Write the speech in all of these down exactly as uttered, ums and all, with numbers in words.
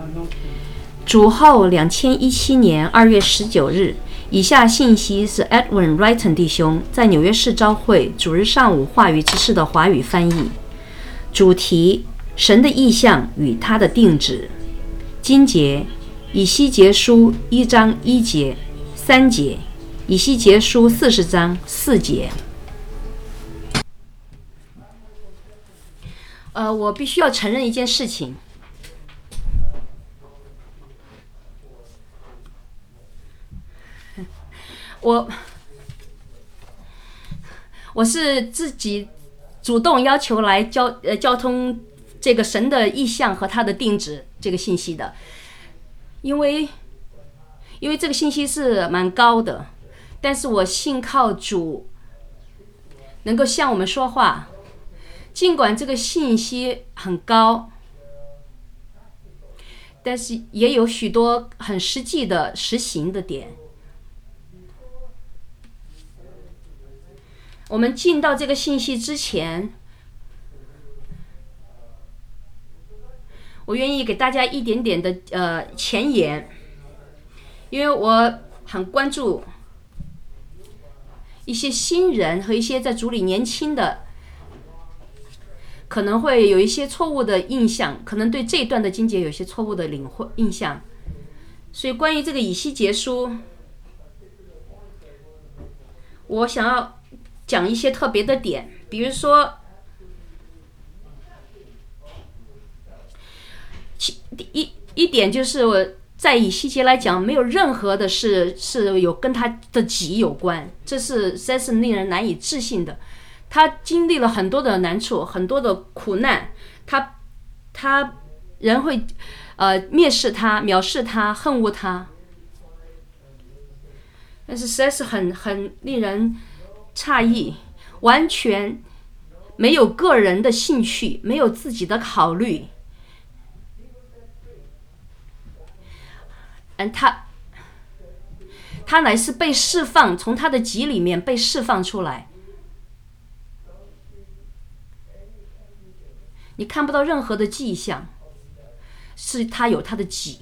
主后两千一七年二月十九日，以下信息是 Edwin Wrighton 弟兄在纽约市召会主日上午话语之士的华语翻译。主题：神的意象与他的定旨。经节：以西结书一章一节、三节；以西结书四十章四节。呃，我必须要承认一件事情。我我是自己主动要求来交呃交通这个神的意象和他的定旨这个信息的，因为因为这个信息是蛮高的，但是我信靠主能够向我们说话，尽管这个信息很高，但是也有许多很实际的实行的点。我们进到这个信息之前，我愿意给大家一点点的呃前言，因为我很关注一些新人和一些在主里年轻的，可能会有一些错误的印象，可能对这一段的经节有一些错误的领会印象，所以关于这个以西结书，我想要讲一些特别的点，比如说，一一点就是我在以西结来讲，没有任何的是是有跟他的己有关，这是实在是令人难以置信的。他经历了很多的难处，很多的苦难，他他人会呃蔑视他、藐视他、恨恶他，但是实在是很很令人诧异，完全没有个人的兴趣，没有自己的考虑。嗯，他他乃是被释放，从他的己里面被释放出来。你看不到任何的迹象，是他有他的己，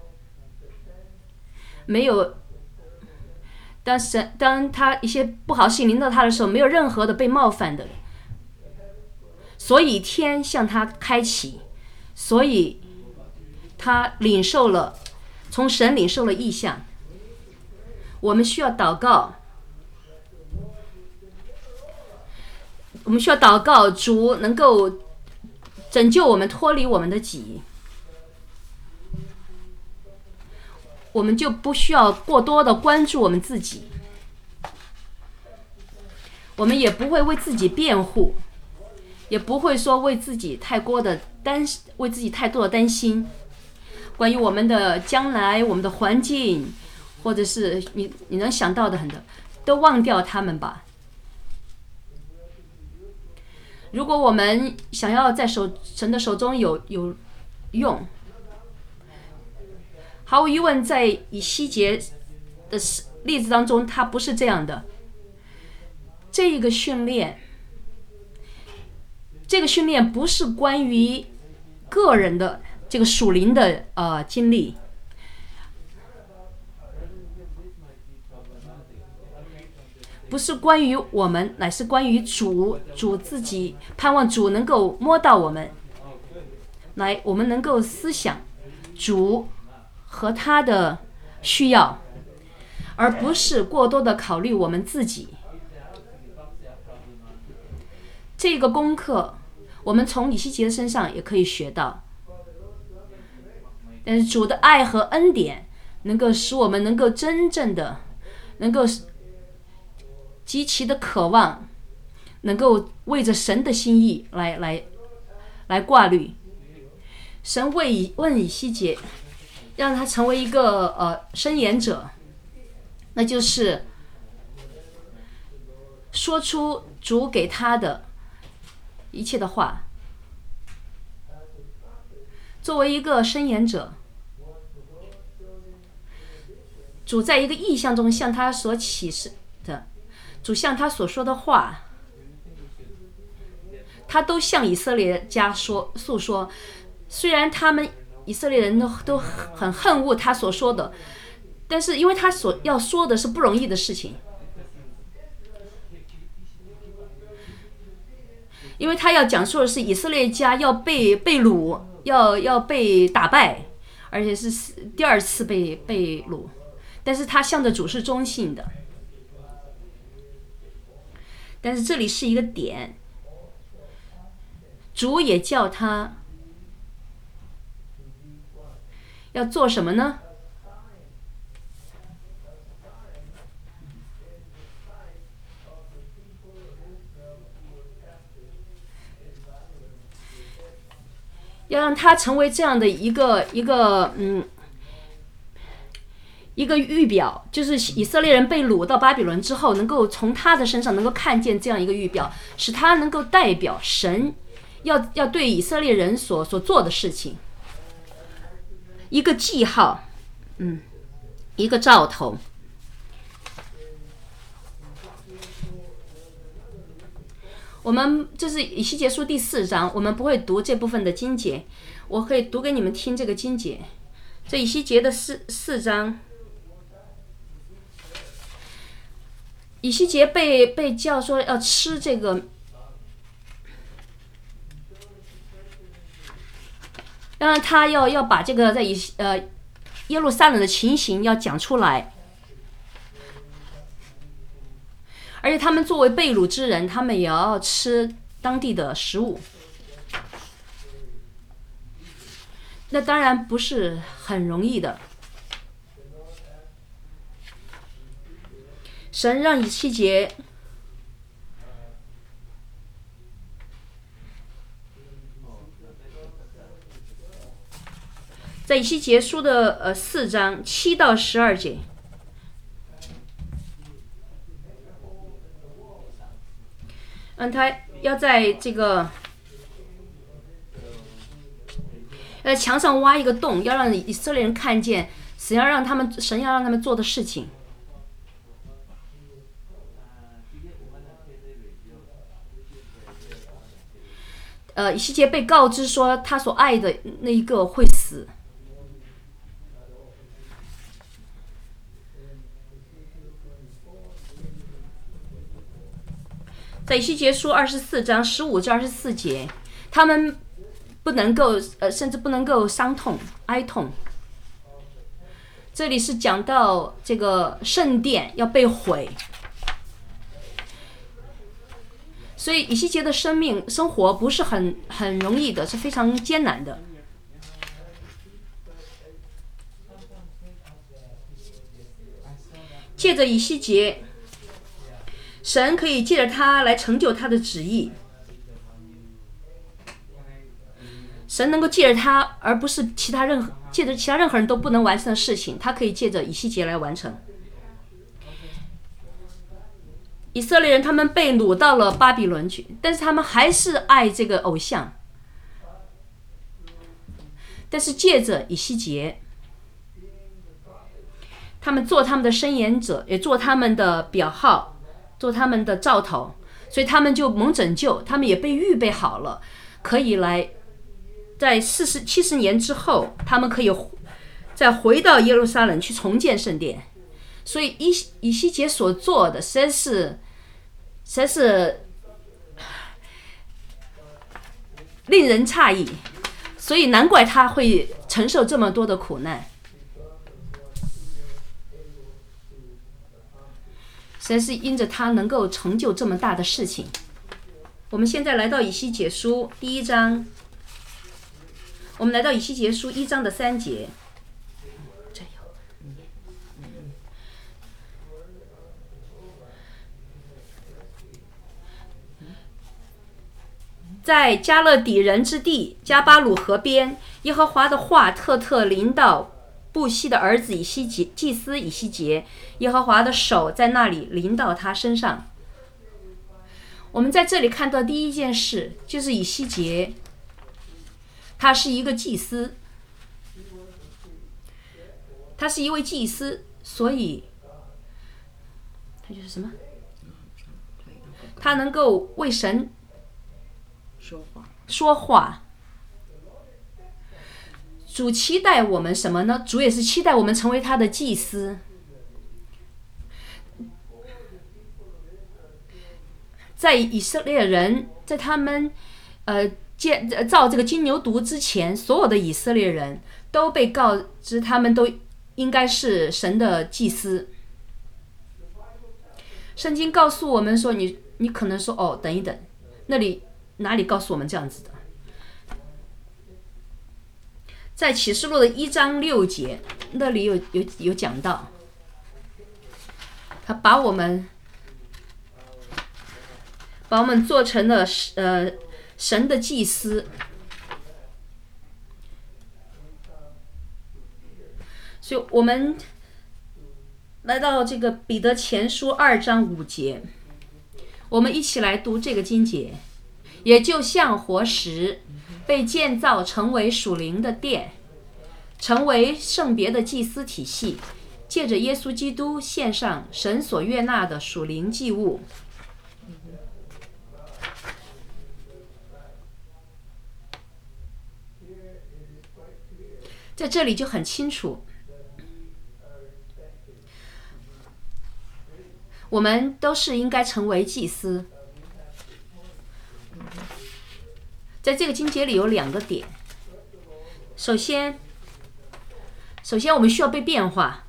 没有。当神当他一些不好事情临到他的时候，没有任何的被冒犯的，所以天向他开启，所以他领受了从神领受了异象。我们需要祷告，我们需要祷告，主能够拯救我们，脱离我们的己，我们就不需要过多的关注我们自己，我们也不会为自己辩护，也不会说为自己太过的担，为自己太多的担心，关于我们的将来、我们的环境，或者是你你能想到的很多，都忘掉他们吧。如果我们想要在手神的手中有有用，毫无疑问，在以西结的例子当中，它不是这样的。这一个训练，这个训练不是关于个人的这个属灵的呃经历，不是关于我们，乃是关于主，主自己盼望主能够摸到我们，来我们能够思想主和他的需要，而不是过多的考虑我们自己。这个功课我们从以西结身上也可以学到，但是主的爱和恩典能够使我们能够真正的能够极其的渴望，能够为着神的心意来来来挂虑。神为问以西结，让他成为一个呃申言者，那就是说出主给他的一切的话。作为一个申言者，主在一个意象中向他所启示的，主向他所说的话，他都向以色列家说诉说。虽然他们以色列人都都很恨恶他所说的，但是因为他所要说的是不容易的事情，因为他要讲述的是以色列家要被被掳，要要被打败，而且是第二次被被掳，但是他向着主是忠信的。但是这里是一个点，主也叫他要做什么呢？要让他成为这样的一个一个嗯一个预表，就是以色列人被掳到巴比伦之后，能够从他的身上能够看见这样一个预表，使他能够代表神要要对以色列人所所做的事情，一个记号，嗯，一个兆头。我们这是以西结书第四章，我们不会读这部分的经节，我可以读给你们听这个经节。这以西结的四四章，以西结被被叫说要吃这个，让他要要把这个在以呃耶路撒冷的情形要讲出来。而且他们作为被掳之人，他们也要吃当地的食物。那当然不是很容易的。神让以西结在以西结书的呃四章七到十二节。让他要在这个呃墙上挖一个洞，要让以色列人看见神要让他们神要让他们做的事情。呃，以西结被告知说他所爱的那一个会死。在以西结书二十四章十五至二十四节，他们不能够呃，甚至不能够伤痛哀痛。这里是讲到这个圣殿要被毁，所以以西结的生命生活不是很很容易的，是非常艰难的。借着以西结，神可以借着他来成就他的旨意，神能够借着他，而不是其他任何借着其他任何人都不能完成的事情，他可以借着以西结来完成。以色列人他们被掳到了巴比伦去，但是他们还是爱这个偶像，但是借着以西结，他们做他们的申言者，也做他们的表号，做他们的兆头，所以他们就蒙拯救，他们也被预备好了，可以来在四十七十年之后，他们可以再回到耶路撒冷去重建圣殿。所以以以西结所做的实在是实在是令人诧异，所以难怪他会承受这么多的苦难。实在是因着他能够成就这么大的事情。我们现在来到以西结书第一章，我们来到以西结书一章的三节。在加勒底人之地加巴鲁河边，耶和华的话特特临到布西的儿子以西结，祭司以西结，耶和华的手在那里临到他身上。我们在这里看到第一件事，就是以西结，他是一个祭司，他是一位祭司，所以他就是什么？他能够为神说话。说话。 主期待我们什么呢？主也是期待我们成为他的祭司。在以色列人在他们呃建造这个金牛犊之前，所有的以色列人都被告知他们都应该是神的祭司。圣经告诉我们说，你你可能说哦，等一等，那里哪里告诉我们这样子的？在启示录的一章六节那里有有有讲到，他把我们把我们做成了呃神的祭司。所以我们来到这个彼得前书二章五节，我们一起来读这个经节。也就像活石被建造成为属灵的殿，成为圣别的祭司体系，借着耶稣基督献上神所悦纳的属灵祭物。在这里就很清楚，我们都是应该成为祭司。在这个经节里有两个点，首先，首先我们需要被变化，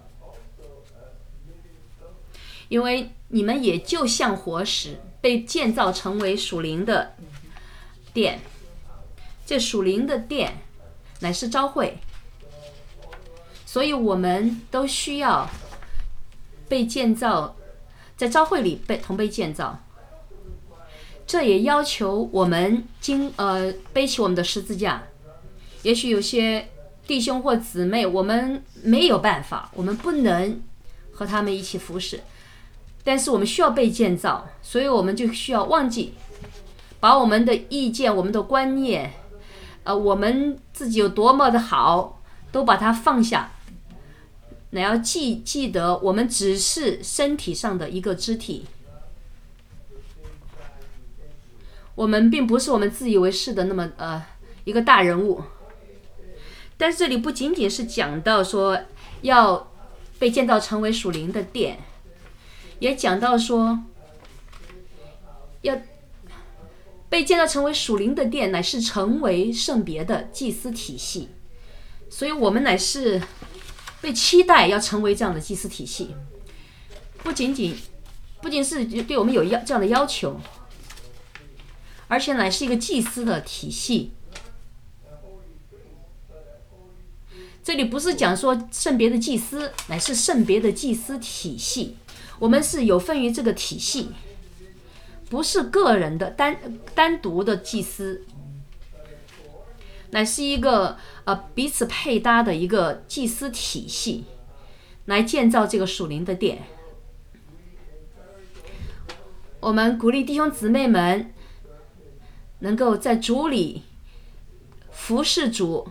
因为你们也就像活石，被建造成为属灵的殿。这属灵的殿乃是召会，所以我们都需要被建造，在召会里被同被建造。这也要求我们经呃背起我们的十字架。也许有些弟兄或姊妹，我们没有办法，我们不能和他们一起服侍，但是我们需要被建造，所以我们就需要忘记把我们的意见、我们的观念，呃，我们自己有多么的好，都把它放下。那要记记得，我们只是身体上的一个肢体。我们并不是我们自以为是的那么呃一个大人物，但是这里不仅仅是讲到说要被建造成为属灵的殿，也讲到说要被建造成为属灵的殿，乃是成为圣别的祭司体系。所以我们乃是被期待要成为这样的祭司体系，不仅仅不仅是对我们有要这样的要求，而且乃是一个祭司的体系。这里不是讲说圣别的祭司，乃是圣别的祭司体系。我们是有份于这个体系，不是个人的单单独的祭司，乃是一个呃彼此配搭的一个祭司体系，来建造这个属灵的殿。我们鼓励弟兄姊妹们能够在主里服侍主，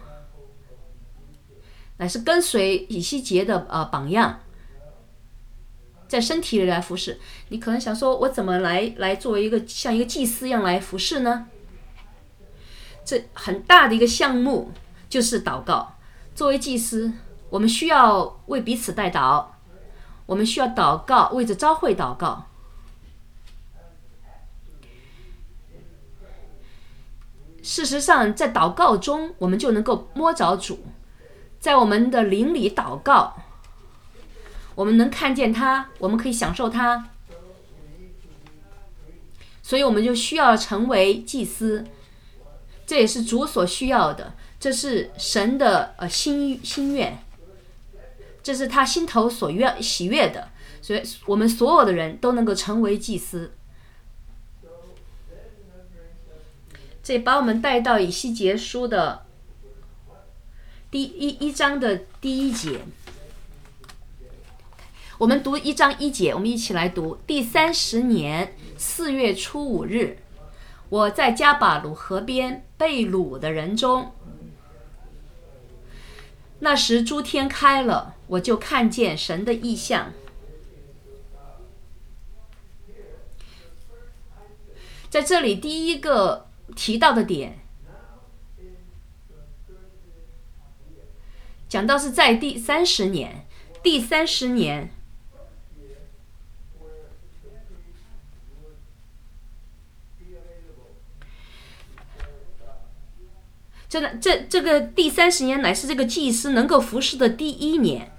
乃是跟随以西结的呃榜样，在身体里来服侍。你可能想说，我怎么来来作为一个像一个祭司一样来服侍呢？这很大的一个项目就是祷告。作为祭司，我们需要为彼此代祷，我们需要祷告，为着召会祷告。事实上，在祷告中，我们就能够摸着主，在我们的灵里祷告，我们能看见他，我们可以享受他，所以我们就需要成为祭司，这也是主所需要的，这是神的呃心心愿，这是他心头所愿喜悦的，所以我们所有的人都能够成为祭司。这把我们带到以西结书的第一一章的第一节。我们读一章一节，我们一起来读。第三十年四月初五日，我在加巴鲁河边被掳的人中，那时诸天开了，我就看见神的异象。在这里第一个提到的点讲到是在第三十年，第三十年。这这这个第三十年乃是这个祭司能够服侍的第一年，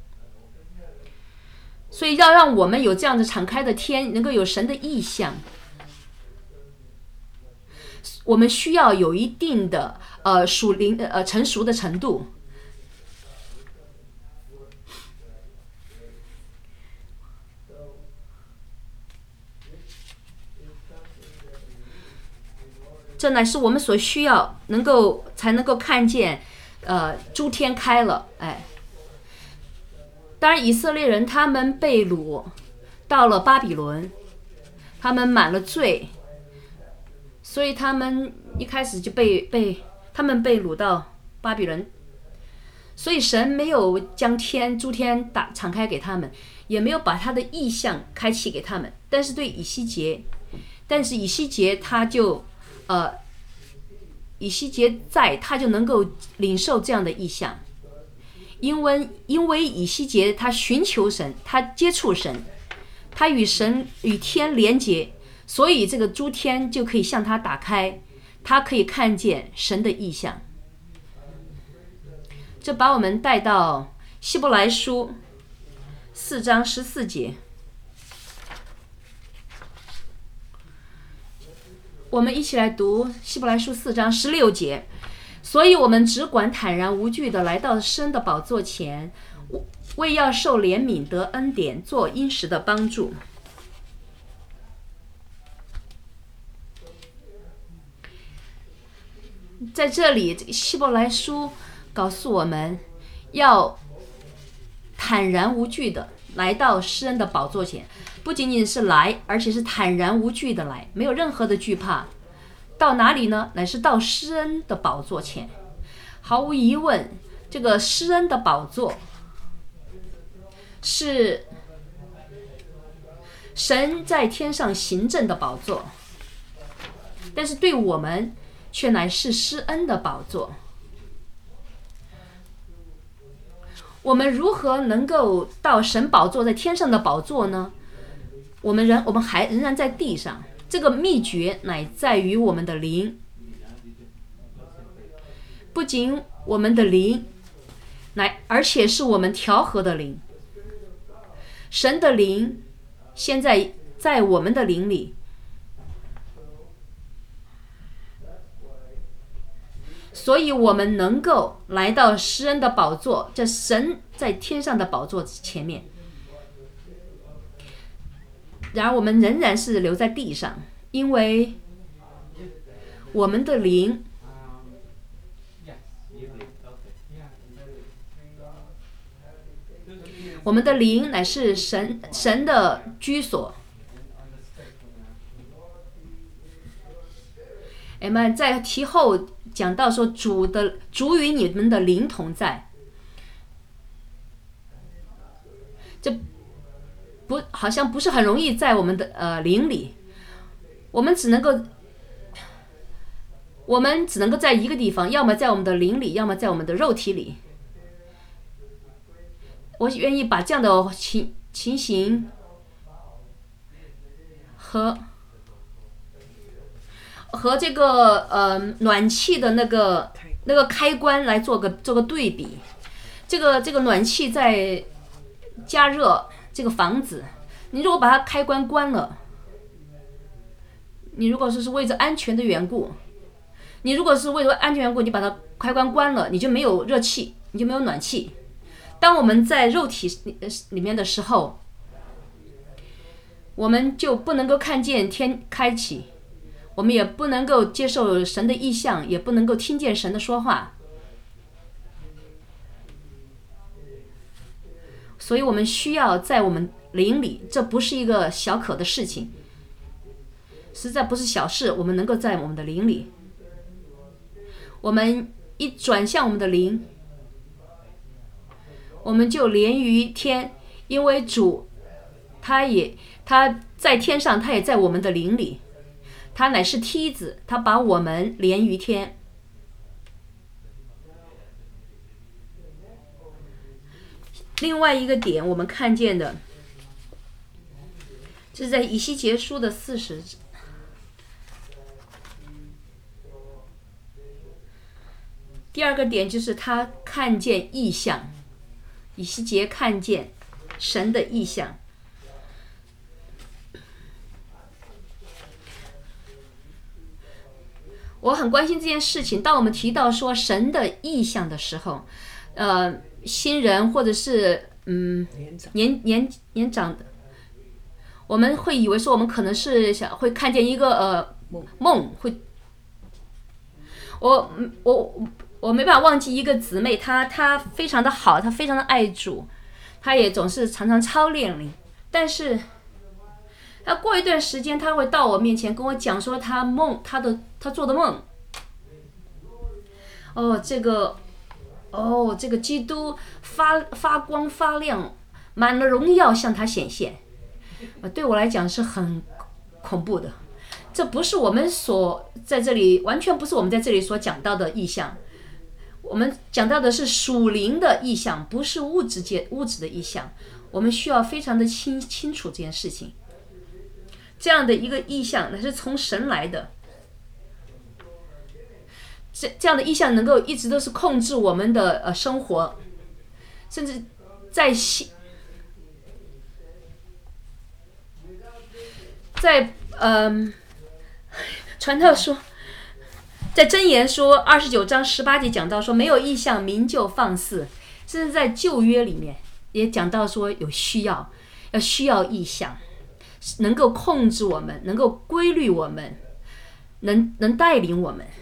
所以要让我们有这样的敞开的天，能够有神的意象，我们需要有一定的呃属灵呃成熟的程度。这乃是我们所需要，能够才能够看见，呃，诸天开了，哎。当然，以色列人他们被掳到了巴比伦，他们满了罪，所以他们一开始就被被他们被掳到巴比伦，所以神没有将天诸天打敞开给他们，也没有把他的意象开启给他们。但是对以西结，但是以西结他就。呃，以西结在，他就能够领受这样的意象，因为因为以西结他寻求神，他接触神，他与神与天连结，所以这个诸天就可以向他打开，他可以看见神的意象。这把我们带到希伯来书四章十四节。我们一起来读希伯来书四章十六节。所以我们只管坦然无惧地来到施恩的宝座前，为要受怜悯得恩典，做因时的帮助。在这里，希伯来书告诉我们要坦然无惧地来到施恩的宝座前，不仅仅是来，而且是坦然无惧的来，没有任何的惧怕。到哪里呢？乃是到施恩的宝座前。毫无疑问，这个施恩的宝座是神在天上行政的宝座，但是对我们却乃是施恩的宝座。我们如何能够到神宝座在天上的宝座呢？我们仍我们还仍然在地上。这个秘诀乃在于我们的灵，不仅我们的灵，乃而且是我们调和的灵。神的灵现在在我们的灵里，所以我们能够来到施恩的宝座，这神在天上的宝座前面。然而我们仍然是留在地上，因为我们的灵我们的灵乃是神神的居所。哎们在题后讲到说，主的主与你们的灵同在，这不好像不是很容易在我们的呃灵里，我们只能够我们只能够在一个地方，要么在我们的灵里，要么在我们的肉体里。我愿意把这样的情情形和和这个呃暖气的那个那个开关来做个做个对比。这个这个暖气在加热这个房子，你如果把它开关关了，你如果说是为着安全的缘故，你如果是为了安全缘故，你把它开关关了，你就没有热气，你就没有暖气。当我们在肉体里面的时候，我们就不能够看见天开启，我们也不能够接受神的意象，也不能够听见神的说话。所以我们需要在我们灵里，这不是一个小可的事情，实在不是小事。我们能够在我们的灵里，我们一转向我们的灵，我们就连于天，因为主他也他在天上，他也在我们的灵里，他乃是梯子，他把我们连于天。 另外一个点，我们看见的，这是在以西结书的四十。第二个点就是他看见异象，以西结看见神的异象。我很关心这件事情。当我们提到说神的异象的时候，呃，新人或者是嗯年年年长的，我们会以为说我们可能是想会看见一个呃梦，会我我我没办法忘记一个姊妹，她她非常的好，她非常的爱主，她也总是常常操练灵，但是她过一段时间，她会到我面前跟我讲说她梦，她的她做的梦。哦，这个，哦，这个基督发发光发亮，满了荣耀向她显现。呃，对我来讲是很恐怖的。这不是我们所在这里，完全不是我们在这里所讲到的意象。我们讲到的是属灵的意象，不是物质界物质的意象。我们需要非常的清清楚这件事情。这样的一个意象，它是从神来的。这这样的意象能够一直都是控制我们的呃生活，甚至在西在嗯。呃传道说，在箴言说二十九章十八节讲到说，没有异象民就放肆，甚至在旧约里面也讲到说有需要，要需要异象，能够控制我们，能够规律我们，能能带领我们。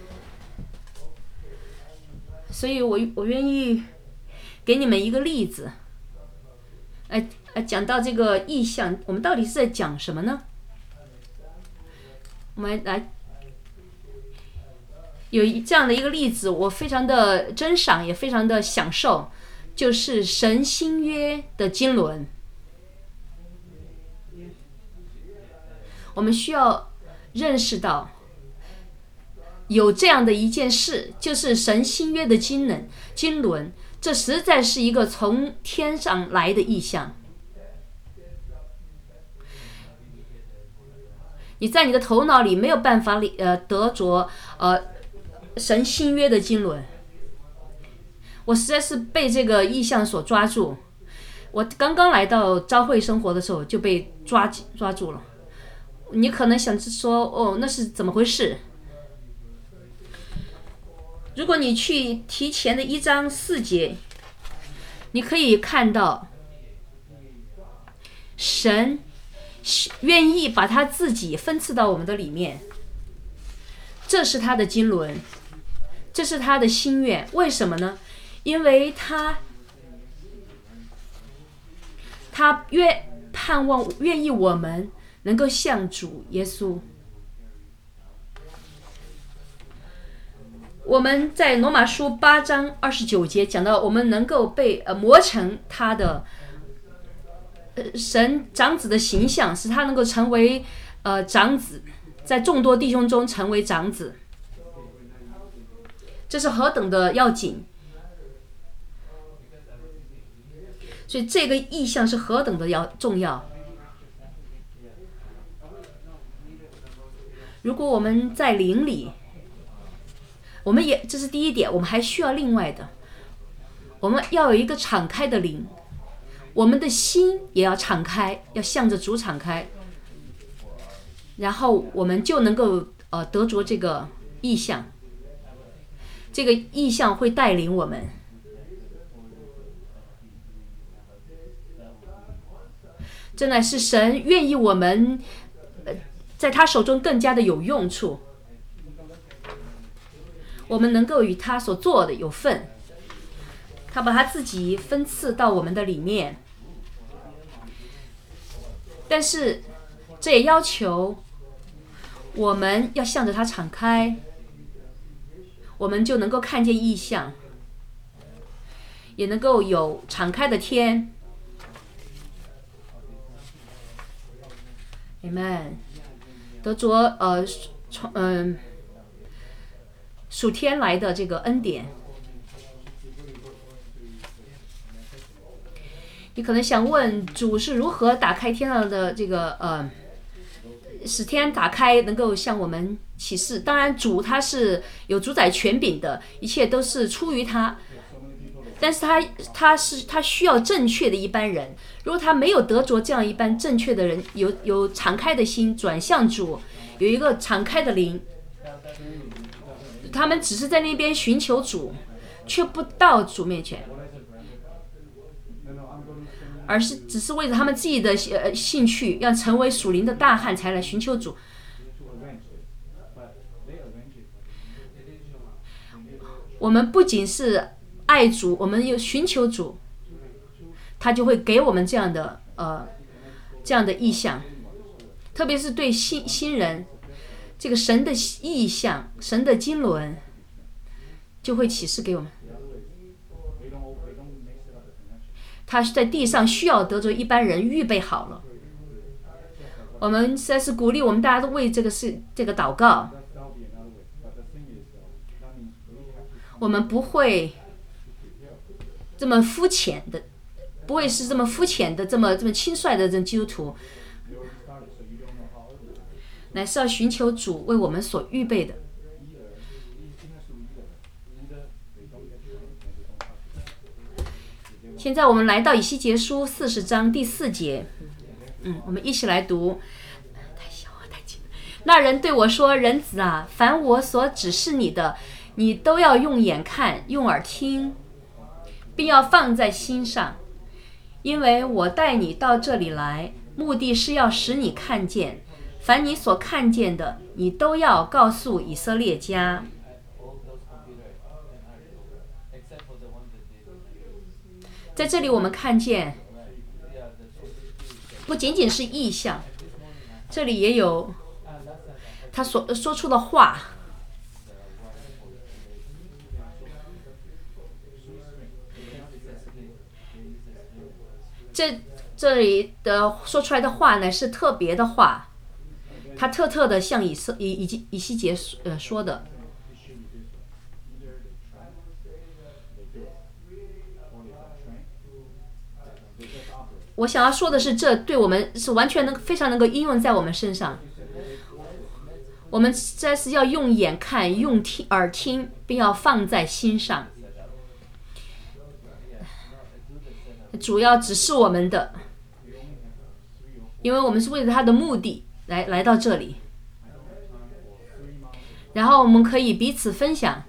所以我我愿意给你们一个例子，呃呃，讲到这个异象，我们到底是在讲什么呢？我们来。有这样的一个例子，我非常的珍赏，也非常的享受，就是神新约的经纶。我们需要认识到，有这样的一件事，就是神新约的经纶经纶，这实在是一个从天上来的意象。你在你的头脑里没有办法里呃得着呃。神新约的经纶，我实在是被这个意象所抓住。我刚刚来到教会生活的时候就被抓抓住了。你可能想说，哦，那是怎么回事？如果你去提前的一章四节，你可以看到，神愿意把他自己分赐到我们的里面，这是他的经纶。这是他的心愿，为什么呢？因为他，他愿盼望愿意我们能够像主耶稣。我们在罗马书八章二十九节讲到，我们能够被呃磨成他的呃神长子的形象，使他能够成为呃长子，在众多弟兄中成为长子。这是何等的要紧，所以这个意象是何等的要重要。如果我们在灵里，我们也这是第一点，我们还需要另外的，我们要有一个敞开的灵，我们的心也要敞开，要向着主敞开，然后我们就能够呃得着这个意象。这个意象会带领我们，真的是神愿意我们，呃，在他手中更加的有用处，我们能够与他所做的有份，他把他自己分赐到我们的里面，但是这也要求我们要向着他敞开。我们就能够看见异象，也能够有敞开的天。Amen， 得着呃从嗯属天来的这个恩典。 你可能想问主是如何打开天上的这个呃，使天打开，能够向我们启示。当然，主他是有主宰权柄的，一切都是出于他。但是他他是他需要正确的一般人。如果他没有得着这样一般正确的人，有有敞开的心转向主，有一个敞开的灵，他们只是在那边寻求主，却不到主面前。而是只是为了他们自己的呃兴趣，要成为属灵的大汉才来寻求主。我们不仅是爱主，我们又寻求主，他就会给我们这样的呃这样的意象，特别是对新新人，这个神的意象、神的经纶，就会启示给我们。他在地上需要得着一般人预备好了。我们实在是鼓励我们大家都为这个事这个祷告。我们不会这么肤浅的，不会是这么肤浅的、这么这么轻率的这基督徒，乃是要寻求主为我们所预备的。现在我们来到以西结书四十章第四节，嗯，我们一起来读。太小啊，太近。那人对我说：“人子啊，凡我所指示你的，你都要用眼看，用耳听，并要放在心上，因为我带你到这里来，目的是要使你看见，凡你所看见的，你都要告诉以色列家。”在这里我们看见，不仅仅是意象，这里也有他所说出的话。这这里的说出来的话呢，是特别的话，他特特的向以色以以及以西结呃说的。我想要说的是，这对我们是完全能非常能够应用在我们身上。我们实在是要用眼看，用听耳听，并要放在心上。主要指示我们的，因为我们是为了他的目的来来到这里，然后我们可以彼此分享。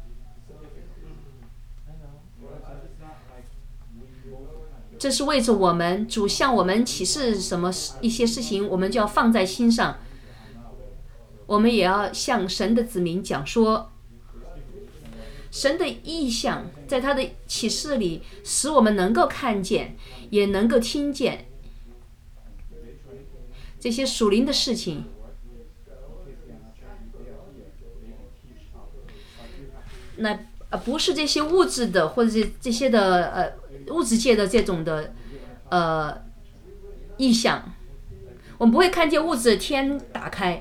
这是为着我们主向我们启示什么一些事情，我们就要放在心上。我们也要向神的子民讲说，神的意象在他的启示里，使我们能够看见，也能够听见这些属灵的事情。那呃不是这些物质的，或者是这些的呃物质界的这种的呃意象，我们不会看见物质的天打开，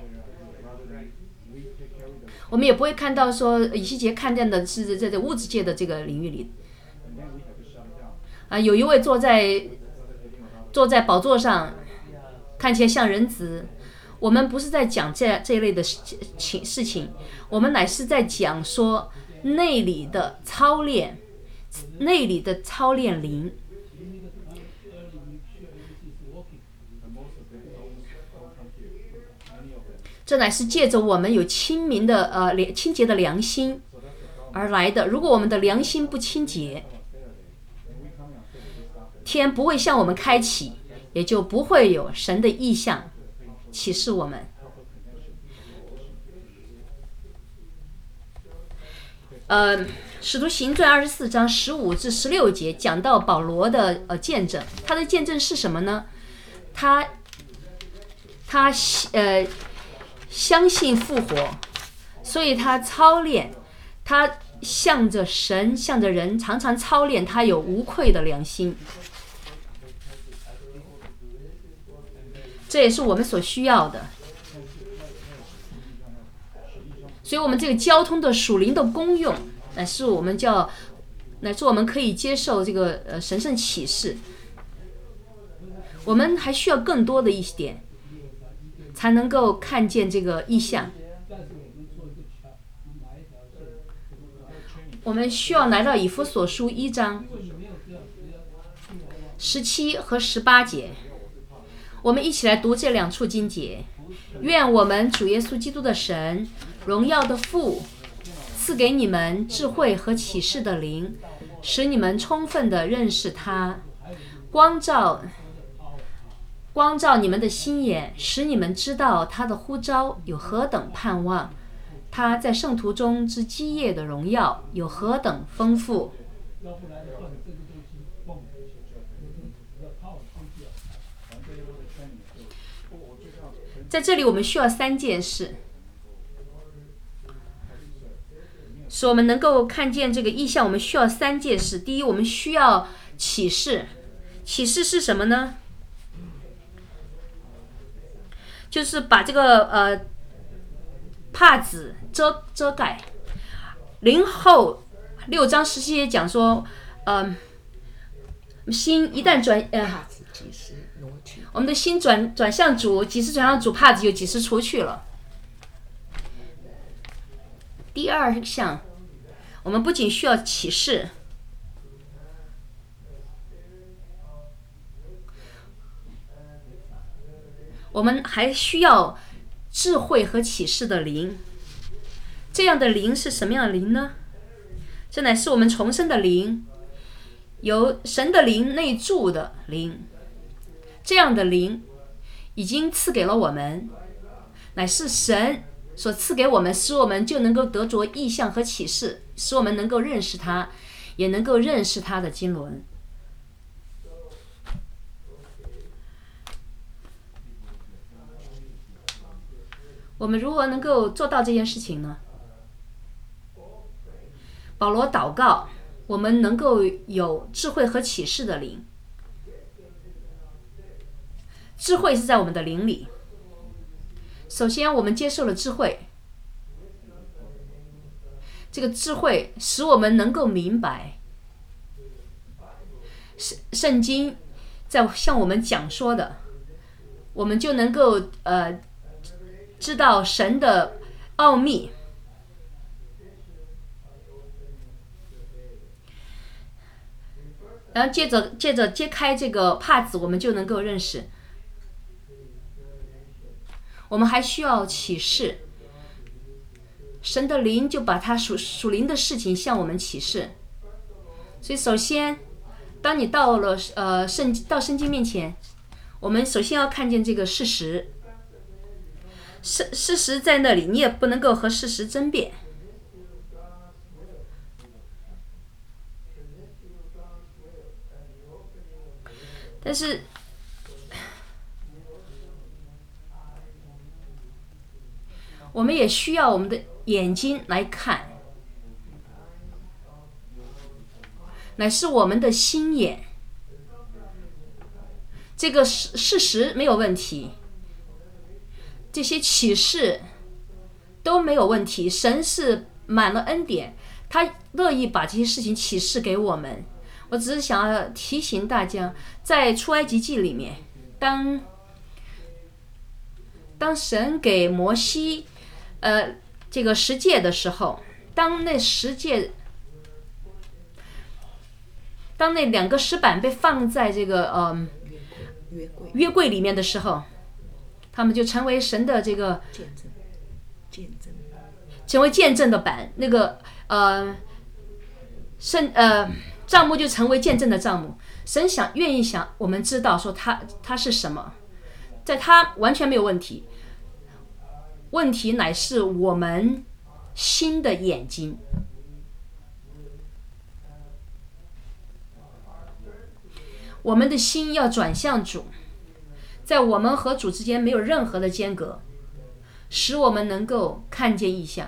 我们也不会看到说以西结看见的是在这物质界的这个领域里。啊，有一位坐在坐在宝座上，看起来像人子。我们不是在讲这这一类的事情事情，我们乃是在讲说内里的操练，内里的操练灵。这乃是借着我们有清明的呃清洁的良心而来的。如果我们的良心不清洁，天不会向我们开启，也就不会有神的意象启示我们。呃，使徒行传二十四章十五至十六节讲到保罗的呃见证，他的见证是什么呢？他他呃相信复活，所以他操练，他向着神，向着人，常常操练他有无愧的良心。这也是我们所需要的。所以我们这个交通的属灵的功用，乃是我们叫，乃是我们可以接受这个呃神圣启示。 我们还需要更多的一点，才能够看见这个意象。我们需要来到以弗所书一章十七和十八节，我们一起来读这两处经节。愿我们主耶稣基督的神，荣耀的父，赐给你们智慧和启示的灵，使你们充分的认识他，光照光照你们的心眼，使你们知道他的呼召有何等盼望，他在圣徒中之基业的荣耀有何等丰富。在这里我们需要三件事，使我们能够看见这个意象。我们需要三件事。第一，我们需要启示。启示是什么呢？就是把这个呃帕子遮遮盖。零后六章十七节讲说，呃，心一旦转呃，我们的心转转向主，几时转向主，帕子就几时除去了。第二项，我们不仅需要启示，我们还需要智慧和启示的灵。这样的灵是什么样的灵呢？这乃是我们重生的灵，由神的灵内住的灵。这样的灵已经赐给了我们，乃是神所赐给我们，使我们就能够得着意象和启示，使我们能够认识他，也能够认识他的经纶。我们如何能够做到这件事情呢？保罗祷告，我们能够有智慧和启示的灵。智慧是在我们的灵里。首先，我们接受了智慧，这个智慧使我们能够明白圣圣经在向我们讲说的，我们就能够呃知道神的奥秘。然后接着接着揭开这个帕子，我们就能够认识。我们还需要启示，神的灵就把他属属灵的事情向我们启示。所以首先，当你到了呃圣到圣经面前，我们首先要看见这个事实。事事实在那里，你也不能够和事实争辩。但是我们也需要我们的眼睛来看，乃是我们的心眼。这个事事实没有问题，这些启示都没有问题。神是满了恩典，他乐意把这些事情启示给我们。我只是想要提醒大家，在出埃及记里面，当当神给摩西呃这个十诫的时候，当那十诫当那两个石板被放在这个呃约柜约柜里面的时候，他们就成为神的这个见证见证成为见证的板，那个呃圣呃帐幕就成为见证的帐幕。神想愿意想我们知道说他他是什么，在他完全没有问题，问题乃是我们心的眼睛。我们的心要转向主，在我们和主之间没有任何的间隔，使我们能够看见异象。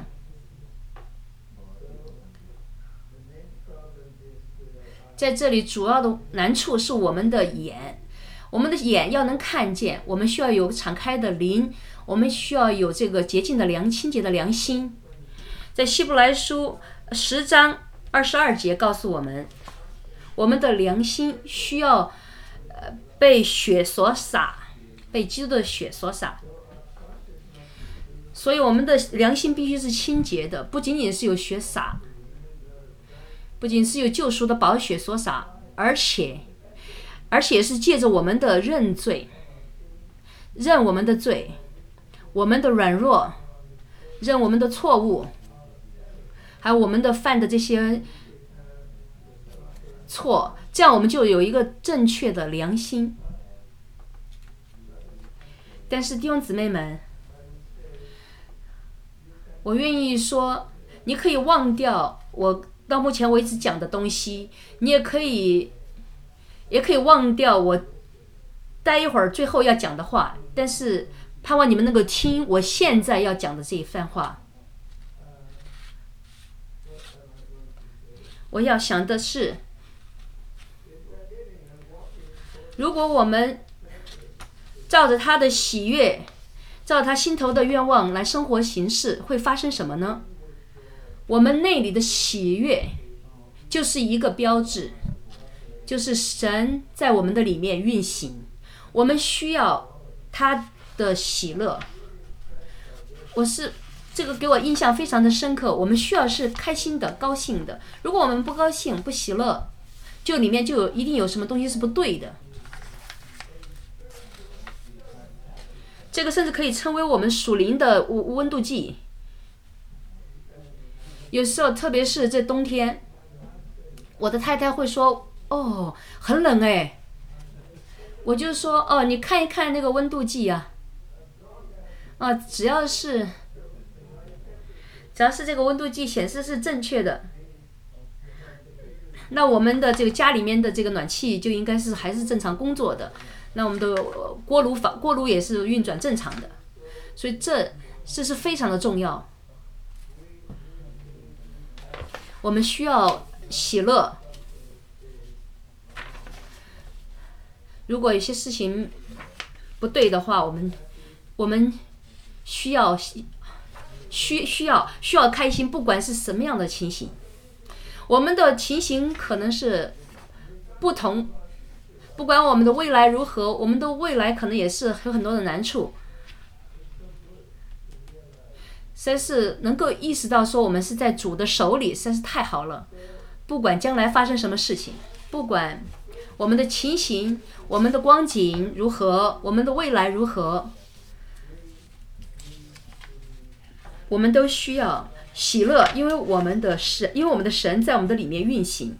在这里主要的难处是我们的眼，我们的眼要能看见，我们需要有敞开的灵，我们需要有这个洁净的良清洁的良心。在希伯来书十章二十二节告诉我们，我们的良心需要呃被血所洒，被基督的血所洒。所以我们的良心必须是清洁的，不仅仅是有血洒，不仅是有救赎的宝血所洒，而且而且是借着我们的认罪，认我们的罪，我们的软弱，认我们的错误，还有我们的犯的这些错，这样我们就有一个正确的良心。但是弟兄姊妹们，我愿意说，你可以忘掉我到目前为止讲的东西，你也可以也可以忘掉我待一会儿最后要讲的话，但是盼望你们能够听我现在要讲的这一番话。我要想的是，如果我们照着他的喜悦，照他心头的愿望来生活行事，会发生什么呢？我们内里的喜悦就是一个标志，就是神在我们的里面运行，我们需要他的喜乐。我是这个给我印象非常的深刻，我们需要是开心的、高兴的。如果我们不高兴、不喜乐，就里面就有一定有什么东西是不对的。这个甚至可以称为我们属灵的温度计。有时候，特别是这冬天，我的太太会说：“哦，很冷哎。”我就说：“哦，你看一看那个温度计啊，啊，只要是只要是这个温度计显示是正确的，那我们的这个家里面的这个暖气就应该是还是正常工作的。”那我们的锅炉房锅炉也是运转正常的，所以这这是非常的重要。我们需要喜乐。如果有些事情不对的话，我们我们需要需需要需要开心，不管是什么样的情形。我们的情形可能是不同。不管我们的未来如何，我们的未来可能也是有很多的难处。实在是能够意识到说我们是在主的手里，实在是太好了。不管将来发生什么事情，不管我们的情形、我们的光景如何，我们的未来如何，我们都需要喜乐，因为我们的神，因为我们的神在我们的里面运行。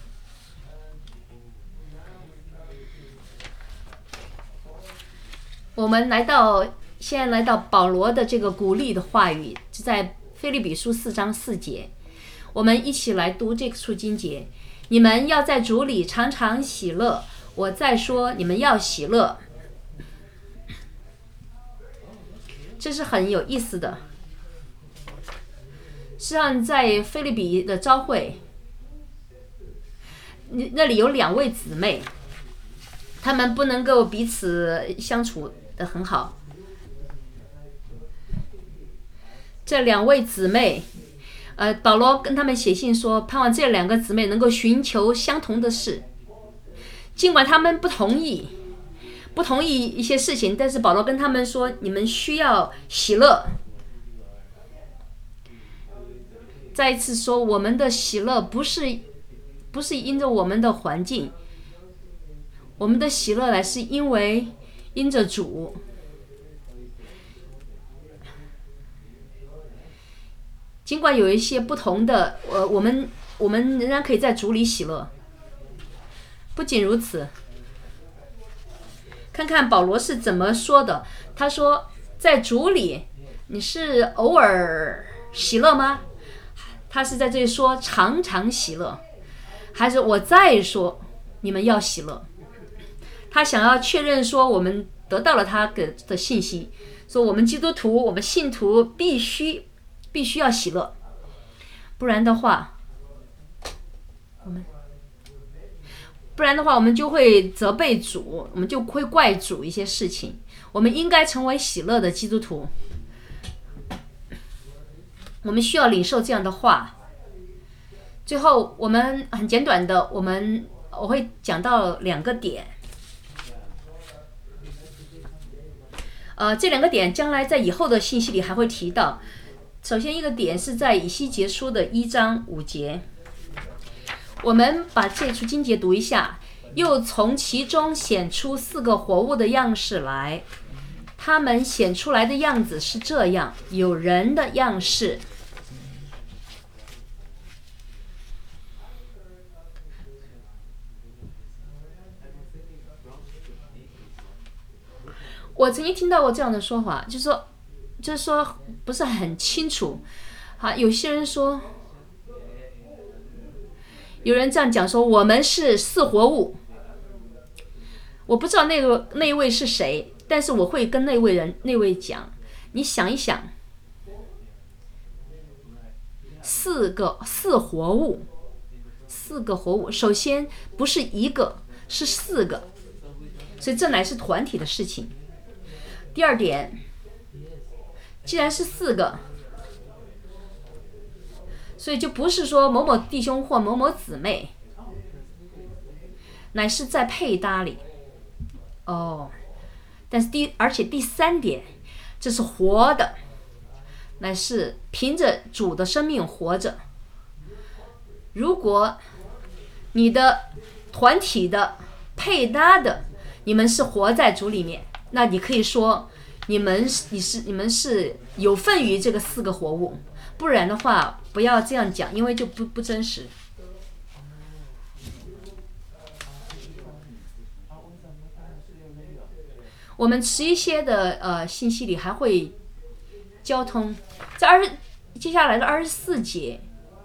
我们来到现在来到保罗的这个鼓励的话语，在腓立比书四章四节，我们一起来读这处经节：你们要在主里常常喜乐。我再说，你们要喜乐。这是很有意思的。实际上，在腓立比的教会，那里有两位姊妹，她们不能够彼此相处的很好。这两位姊妹，呃，保罗跟他们写信说，盼望这两个姊妹能够寻求相同的事，尽管他们不同意，不同意一些事情，但是保罗跟他们说，你们需要喜乐。再一次说，我们的喜乐不是不是因着我们的环境，我们的喜乐来是因为因着主。尽管有一些不同的，呃，我们我们仍然可以在主里喜乐。不仅如此，看看保罗是怎么说的。他说，在主里，你是偶尔喜乐吗？他是在这里说常常喜乐，还是我再说你们要喜乐？他想要确认说我们得到了他的的信息，说我们基督徒，我们信徒必须必须要喜乐，不然的话，我们不然的话我们就会责备主，我们就会怪主一些事情。我们应该成为喜乐的基督徒。我们需要领受这样的话。最后，我们很简短的，我们我会讲到两个点。 呃，这两个点将来在以后的信息里还会提到。首先一个点是在以西结书的一章五节，我们把这处经节读一下。又从其中显出四个活物的样式来，他们显出来的样子是这样：有人的样式。我曾经听到过这样的说法，就是说，就是说不是很清楚。好，有些人说，有人这样讲说，我们是四活物。我不知道那个那一位是谁，但是我会跟那位人那位讲，你想一想，四个四活物，四个活物，首先不是一个，是四个，所以这乃是团体的事情。第二点，既然是四个，所以就不是说某某弟兄或某某姊妹，乃是在配搭里。哦，但是第而且第三点，这是活的，乃是凭着主的生命活着。如果你的团体的配搭的，你们是活在主里面，那你可以说你们你是你们是有份于这个四个活物，不然的话不要这样讲，因为就不不真实。我们迟一些的呃信息里还会交通，在二十接下来的二十四节，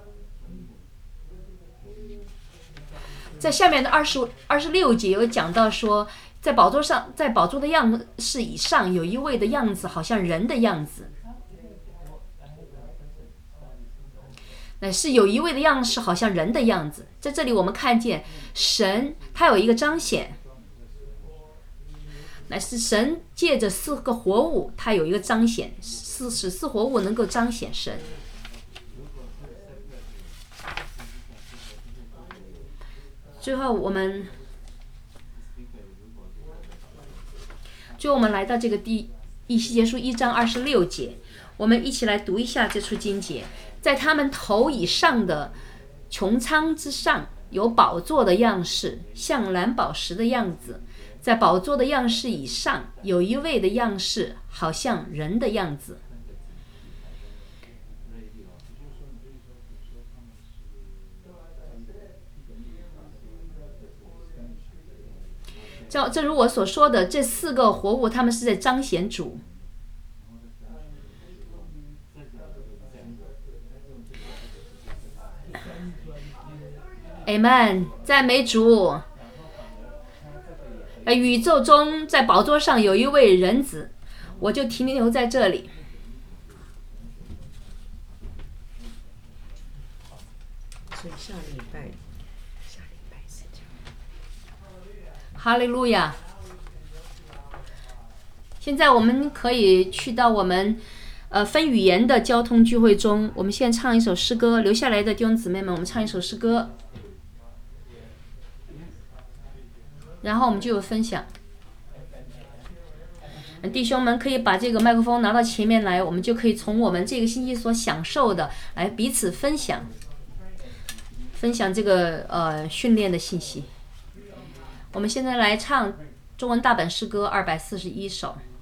在下面的二十二十六节有讲到说，在宝座上，在宝座的样式以上有一位的样子，好像人的样子，乃是有一位的样式，好像人的样子。在这里我们看见神他有一个彰显。乃是神借着四个活物，它有一个彰显，使使四活物能够彰显神。最后我们，最后我们来到这个第以西结书一章二十六节，我们一起来读一下这处经节。在他们头以上的穹苍之上，有宝座的样式，像蓝宝石的样子。在宝座的样式以上，有一位的样式，好像人的样子。这正如我所说的，这四个活物，他们是在彰显主。Amen， 赞美主。呃，宇宙中在宝座上有一位人子，我就停留在这里。 所以下礼拜，下礼拜是这样。 哈利路亚！现在我们可以去到我们呃分语言的交通聚会中，我们现在唱一首诗歌，留下来的弟兄姊妹们，我们唱一首诗歌。然后我们就有分享，弟兄们可以把这个麦克风拿到前面来，我们就可以从我们这个星期所享受的来彼此分享，分享这个呃训练的信息。我们现在来唱中文大本诗歌二百四十一首。